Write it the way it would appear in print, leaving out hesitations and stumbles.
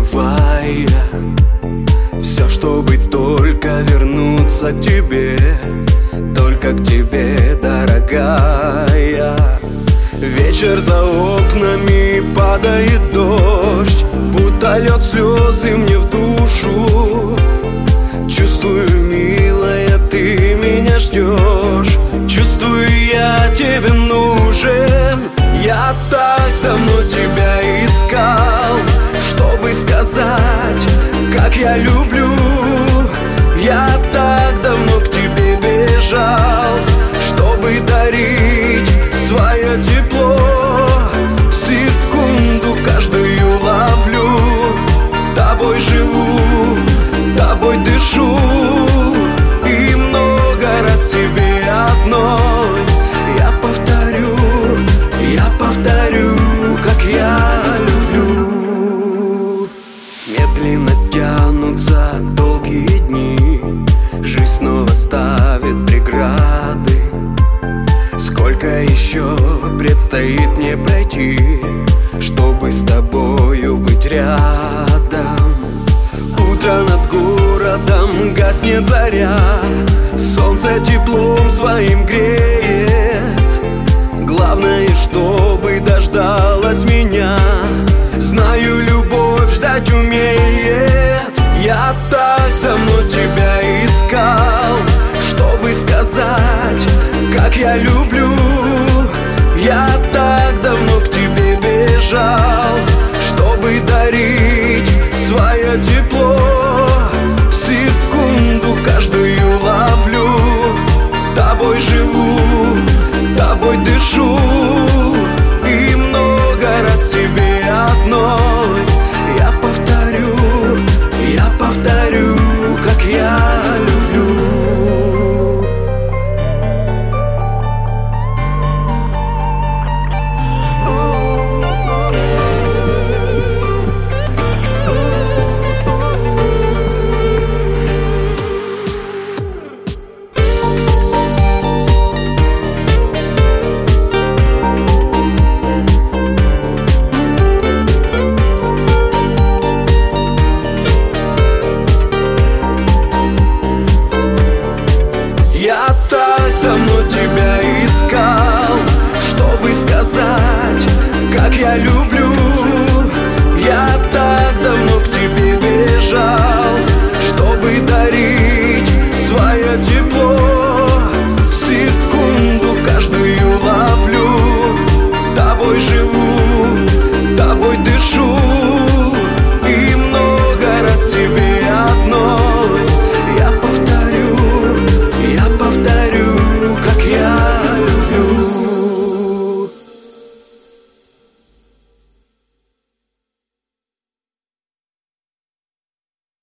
забывая все, чтобы только вернуться к тебе, только к тебе, дорогая. Вечер за окнами, падает дождь, будто лед слезы мне в душу. Чувствую, милая, ты меня ждешь, чувствую, я тебе нужен. Я так давно тебя искал, чтобы сказать, как я люблю. Я так давно к тебе бежал, чтобы дарить свое тепло. Секунду каждую ловлю, тобой живу, тобой дышу. И много раз тебе одной я повторю, как я люблю. Медленно тянутся долгие дни, жизнь снова ставит преграды. Сколько еще предстоит мне пройти, чтобы с тобою быть рядом? Утро над городом, гаснет заря, солнце теплом своим греет. Главное, чтобы дождалась меня. Знаю, любовь ждать умеет. Я так давно тебя искал, чтобы сказать, как я люблю. Я так давно к тебе бежал, чтобы дарить свое тепло.